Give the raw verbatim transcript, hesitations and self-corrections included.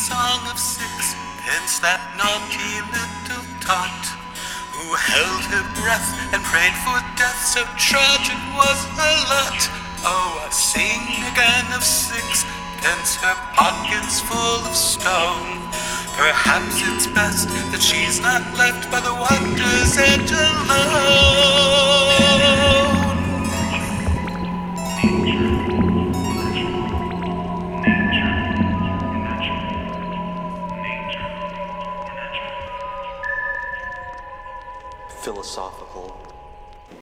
song of sixpence, that naughty little tot, who held her breath and prayed for death, so tragic was her lot. Oh, I sing again of sixpence, her pockets full of stone. Perhaps it's best that she's not left by the water's edge alone. Philosophical.